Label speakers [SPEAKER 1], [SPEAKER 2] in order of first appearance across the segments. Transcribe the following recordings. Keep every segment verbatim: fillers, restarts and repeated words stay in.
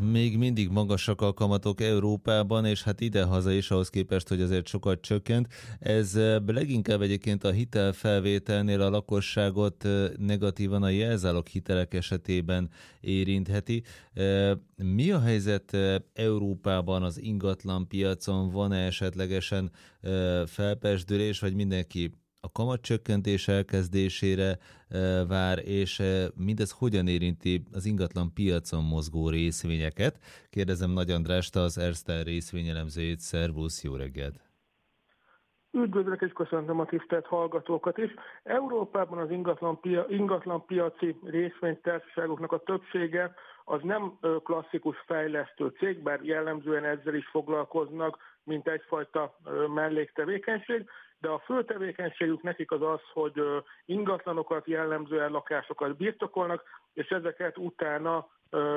[SPEAKER 1] még mindig magasak a kamatok Európában, és hát idehaza is ahhoz képest, hogy azért sokat csökkent. Ez leginkább egyébként a hitelfelvételnél a lakosságot negatívan a jelzálog hitelek esetében érintheti. Mi a helyzet Európában az ingatlan piacon? Van-e esetlegesen felpezsdülés, vagy mindenki a kamatcsökkentés elkezdésére vár, és mindez hogyan érinti az ingatlan piacon mozgó részvényeket? Kérdezem Nagy Andrást, az Erste részvényelemzőjét. Szervusz, jó reggelt!
[SPEAKER 2] Üdvözlök és köszöntöm a tisztelt hallgatókat is. Európában az ingatlan, pia, ingatlan piaci részvénytársaságoknak a többsége az nem klasszikus fejlesztő cég, bár jellemzően ezzel is foglalkoznak, mint egyfajta melléktevékenység, de a fő tevékenységük nekik az az, hogy ingatlanokat, jellemzően lakásokat birtokolnak, és ezeket utána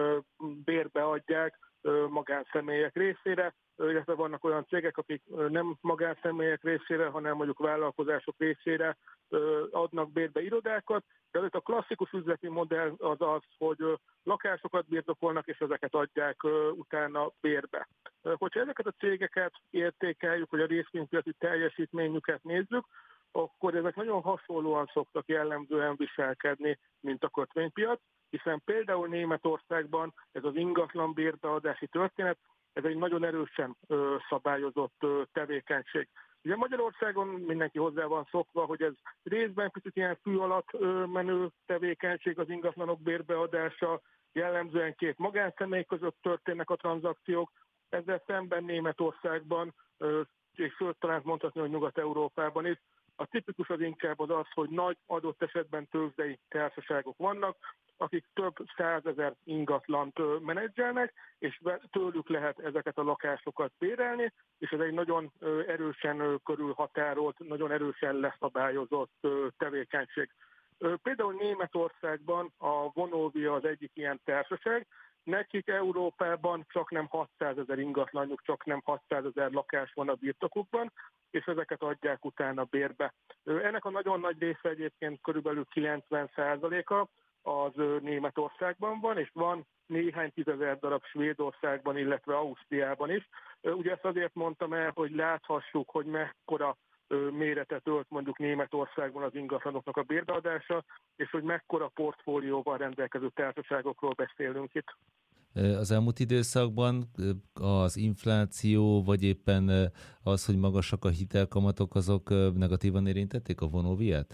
[SPEAKER 2] bérbe adják magánszemélyek részére, illetve vannak olyan cégek, akik nem magánszemélyek részére, hanem mondjuk vállalkozások részére adnak bérbe irodákat, de a klasszikus üzleti modell az az, hogy lakásokat birtokolnak, és ezeket adják utána bérbe. Hogyha ezeket a cégeket értékeljük, hogy a részvénypiaci teljesítményüket nézzük, akkor ezek nagyon hasonlóan szoktak jellemzően viselkedni, mint a kötvénypiac, hiszen például Németországban ez az ingatlan bérbeadási történet, ez egy nagyon erősen ö, szabályozott ö, tevékenység. Ugye Magyarországon mindenki hozzá van szokva, hogy ez részben picit ilyen fű alatt ö, menő tevékenység, az ingatlanok bérbeadása, jellemzően két magánszemély között történnek a tranzakciók, ezzel szemben Németországban, ö, és sőt talán mondhatni, hogy Nyugat-Európában is, a tipikus az inkább az az, hogy nagy adott esetben tőzsdei társaságok vannak, akik több százezer ingatlant menedzselnek, és tőlük lehet ezeket a lakásokat bérelni, és ez egy nagyon erősen körülhatárolt, nagyon erősen leszabályozott tevékenység. Például Németországban a Vonovia az egyik ilyen társaság, nekik Európában csak nem hatszázezer ingatlanjuk, csak nem hatszázezer lakás van a birtokukban, és ezeket adják utána bérbe. Ennek a nagyon nagy része egyébként körülbelül kilencven százaléka az Németországban van, és van néhány tízezer darab Svédországban, illetve Ausztriában is. Ugye ezt azért mondtam el, hogy láthassuk, hogy mekkora méretet ölt mondjuk Németországban az ingatlanoknak a bérbeadása, és hogy mekkora portfólióval rendelkező társaságokról beszélünk itt.
[SPEAKER 1] Az elmúlt időszakban az infláció, vagy éppen az, hogy magasak a hitelkamatok, azok negatívan érintették a Vonoviát?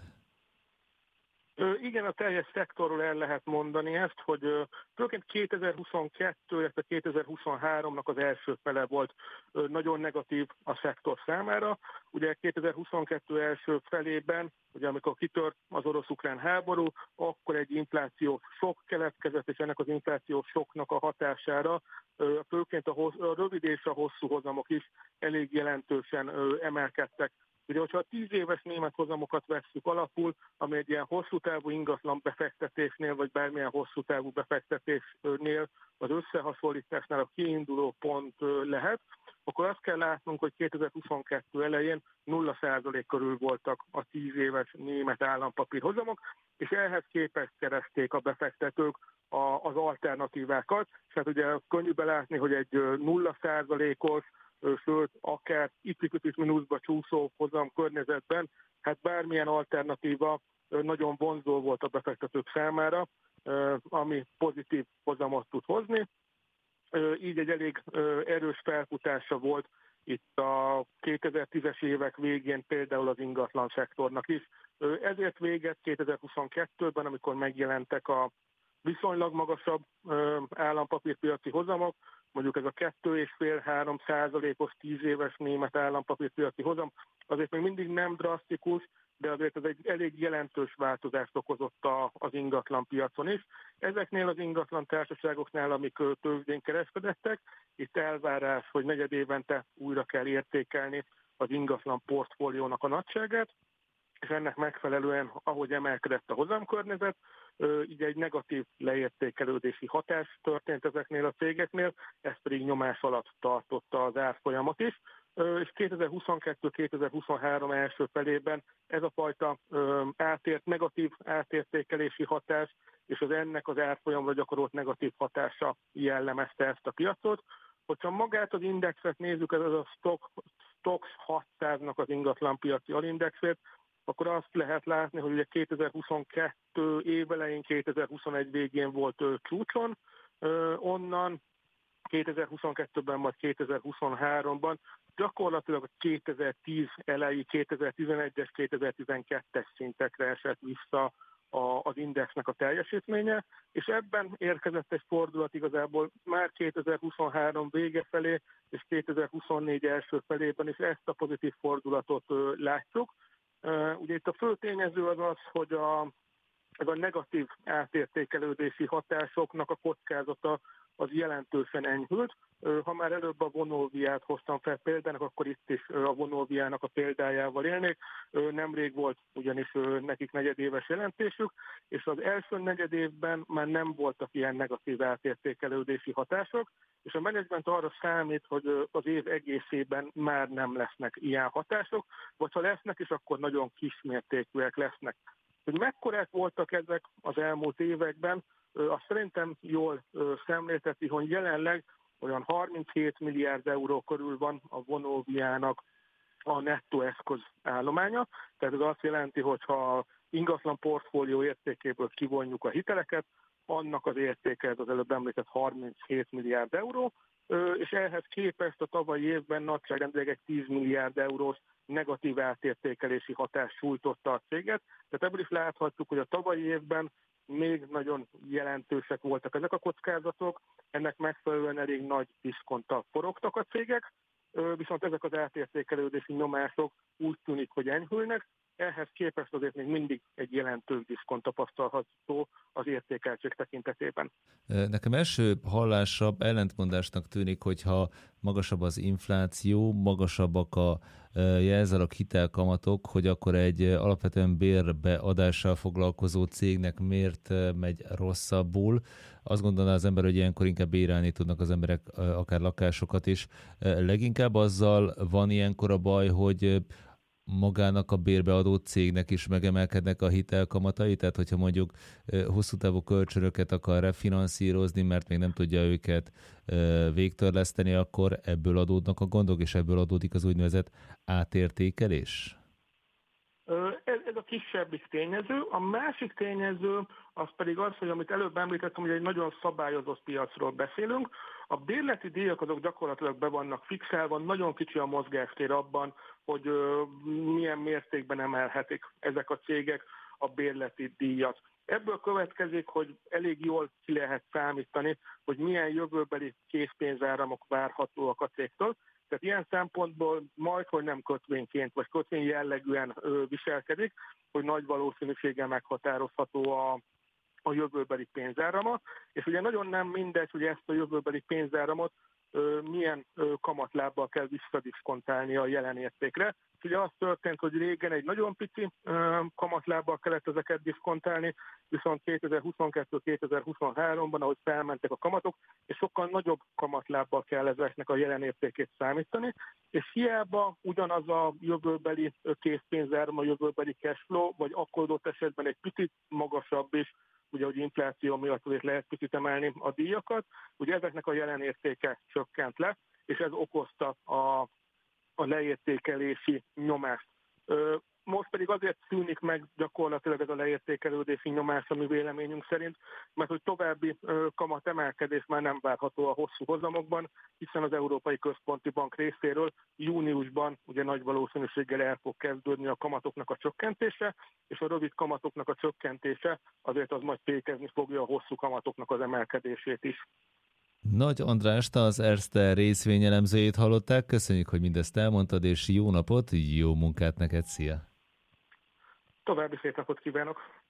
[SPEAKER 2] Igen, a teljes szektorról el lehet mondani ezt, hogy főként kétezer-huszonkettő, illetve kétezer-huszonháromnak az első fele volt nagyon negatív a szektor számára. Ugye kétezer-huszonkettő első felében, ugye amikor kitört az orosz-ukrán háború, akkor egy inflációs sok keletkezett, és ennek az inflációs soknak a hatására főként a, hossz, a rövid és a hosszú hozamok is elég jelentősen emelkedtek. Ugye, hogyha a tíz éves német hozamokat vesszük alapul, ami egy ilyen hosszú távú ingatlan befektetésnél, vagy bármilyen hosszú távú befektetésnél az összehasonlításnál a kiinduló pont lehet, akkor azt kell látnunk, hogy kétezer-huszonkettő elején nulla százalék körül voltak a tíz éves német állampapír hozamok, és ehhez képest keresték a befektetők az alternatívákat, és hát ugye könnyű belátni, hogy egy nulla százalékos, sőt, akár icipicit mínuszba csúszó hozam környezetben, hát bármilyen alternatíva nagyon vonzó volt a befektetők számára, ami pozitív hozamot tud hozni. Így egy elég erős felfutása volt itt a kétezer-tízes évek végén például az ingatlan szektornak is. Ezért véget kétezer-huszonkettőben, amikor megjelentek a viszonylag magasabb állampapírpiaci hozamok, mondjuk ez a kettő és fél-három százalékos tíz éves német állampapírpiaci hozam, azért még mindig nem drasztikus, de azért ez egy elég jelentős változást okozott az ingatlan piacon is. Ezeknél az ingatlan társaságoknál, amik tőzsdén kereskedettek, itt elvárás, hogy negyed évente újra kell értékelni az ingatlan portfóliónak a nagyságát, és ennek megfelelően, ahogy emelkedett a hozamkörnyezet, így egy negatív leértékelődési hatás történt ezeknél a cégeknél, ez pedig nyomás alatt tartotta az árfolyamot is. és kétezer-huszonkettő-kétezer-huszonhárom első felében ez a fajta átért, negatív átértékelési hatás és az ennek az árfolyamra gyakorolt negatív hatása jellemezte ezt a piacot. Hogyha magát az indexet nézzük, ez az a Stoxx hatszáznak az ingatlanpiaci alindexét, akkor azt lehet látni, hogy ugye kétezer-huszonkettő évelején, kétezer-huszonegy végén volt csúcson, onnan kétezer-huszonkettőben, majd kétezer-huszonháromban gyakorlatilag a kétezer-tíz elejé, kétezer-tizenegyes, kétezer-tizenkettes szintekre esett vissza az indexnek a teljesítménye, és ebben érkezett egy fordulat igazából már kétezer-huszonhárom vége felé, és kétezer-huszonnégy első felében is ezt a pozitív fordulatot látjuk. Ugye itt a fő tényező az az, hogy a, ez a negatív átértékelődési hatásoknak a kockázata az jelentősen enyhült. Ha már előbb a Vonovia-t hoztam fel példának, akkor itt is a Vonovia-nak a példájával élnék. Nemrég volt ugyanis nekik negyedéves jelentésük, és az első negyedévben már nem voltak ilyen negatív átértékelődési hatások, és a menedzsment arra számít, hogy az év egészében már nem lesznek ilyen hatások, vagy ha lesznek is, akkor nagyon kismértékűek lesznek. Hogy mekkorák voltak ezek az elmúlt években, azt szerintem jól szemlélteti, hogy jelenleg olyan harminchét milliárd euró körül van a Vonovia-nak a nettó eszköz állománya. Tehát ez azt jelenti, hogy ha ingatlan portfólió értékéből kivonjuk a hiteleket, annak az értéke az előbb említett harminchét milliárd euró, és ehhez képest a tavalyi évben nagyságrendileg egy tíz milliárd eurós negatív átértékelési hatás sújtotta a céget. Tehát ebből is láthatjuk, hogy a tavalyi évben még nagyon jelentősek voltak ezek a kockázatok, ennek megfelelően elég nagy diszkonttal forogtak a cégek, viszont ezek az átértékelődési nyomások úgy tűnik, hogy enyhülnek, ehhez képest azért még mindig egy jelentős diszkont tapasztalható az értékeltség tekintetében.
[SPEAKER 1] Nekem első hallásra ellentmondásnak tűnik, hogyha magasabb az infláció, magasabbak a jelzálog hitelkamatok, hogy akkor egy alapvetően bérbeadással foglalkozó cégnek miért megy rosszabbul. Azt gondolná az ember, hogy ilyenkor inkább bérelni tudnak az emberek akár lakásokat is. Leginkább azzal van ilyenkor a baj, hogy magának a bérbeadó cégnek is megemelkednek a hitelkamatai, tehát hogyha mondjuk hosszú távú kölcsönöket akar refinanszírozni, mert még nem tudja őket végtörleszteni, akkor ebből adódnak a gondok, és ebből adódik az úgynevezett átértékelés?
[SPEAKER 2] Ez, ez a kisebbik tényező. A másik tényező az pedig az, hogy amit előbb említettem, hogy egy nagyon szabályozott piacról beszélünk. A bérleti díjak azok gyakorlatilag be vannak fixálva, nagyon kicsi a mozgástér abban, hogy milyen mértékben emelhetik ezek a cégek a bérleti díjat. Ebből következik, hogy elég jól ki lehet számítani, hogy milyen jövőbeli készpénzáramok várhatóak a cégtől. Tehát ilyen szempontból majd, hogy nem kötvényként vagy kötvény jellegűen viselkedik, hogy nagy valószínűséggel meghatározható a a jövőbeli pénzárama, és ugye nagyon nem mindegy, hogy ezt a jövőbeli pénzáramot ö, milyen ö, kamatlábbal kell visszadiszkontálni a jelen értékre. Ugye az történt, hogy régen egy nagyon pici ö, kamatlábbal kellett ezeket diszkontálni, viszont kétezer-huszonkettő-kétezer-huszonháromban, ahogy felmentek a kamatok, és sokkal nagyobb kamatlábbal kell ezeknek a jelen értékét számítani, és hiába ugyanaz a jövőbeli készpénzáram, a jövőbeli cashflow, vagy akkor adott esetben egy picit magasabb is, ugye, hogy infláció miatt azért lehet picit emelni a díjakat, ugye ezeknek a jelen értéke csökkent le, és ez okozta a, a leértékelési nyomást. Most pedig azért szűnik meg gyakorlatilag ez a leértékelődési nyomás, ami véleményünk szerint, mert hogy további kamat emelkedés már nem várható a hosszú hozamokban, hiszen az Európai Központi Bank részéről júniusban ugye nagy valószínűséggel el fog kezdődni a kamatoknak a csökkentése, és a rövid kamatoknak a csökkentése azért az majd fékezni fogja a hosszú kamatoknak az emelkedését is.
[SPEAKER 1] Nagy Andrást, az Erste részvényelemzőjét hallották. Köszönjük, hogy mindezt elmondtad, és jó napot, jó munkát neked, szia!
[SPEAKER 2] További szép napot kívánok!